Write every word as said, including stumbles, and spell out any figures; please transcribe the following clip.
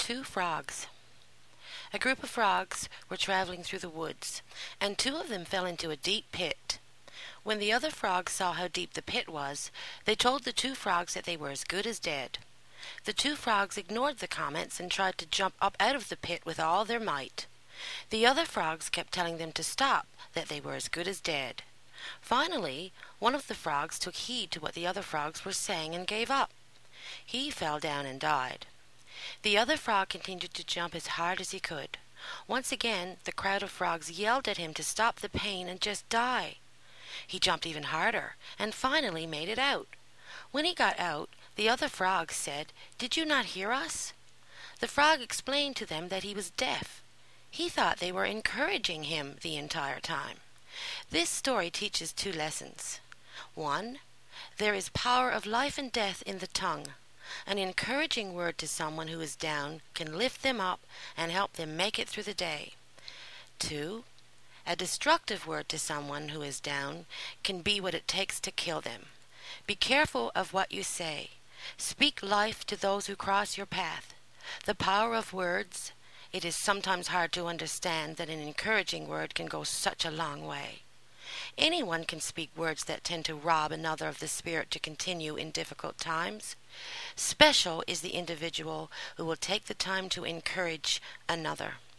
Two frogs. A group of frogs were traveling through the woods, and two of them fell into a deep pit. When the other frogs saw how deep the pit was, they told the two frogs that they were as good as dead. The two frogs ignored the comments and tried to jump up out of the pit with all their might. The other frogs kept telling them to stop, that they were as good as dead. Finally, one of the frogs took heed to what the other frogs were saying and gave up. He fell down and died. The other frog continued to jump as hard as he could. Once again, the crowd of frogs yelled at him to stop the pain and just die. He jumped even harder and finally made it out. When he got out, the other frogs said, "Did you not hear us?" The frog explained to them that he was deaf. He thought they were encouraging him the entire time. This story teaches two lessons. One, there is power of life and death in the tongue. An encouraging word to someone who is down can lift them up and help them make it through the day. Two, a destructive word to someone who is down can be what it takes to kill them. Be careful of what you say. Speak life to those who cross your path. The power of words. It is sometimes hard to understand that an encouraging word can go such a long way. Anyone can speak words that tend to rob another of the spirit to continue in difficult times. Special is the individual who will take the time to encourage another.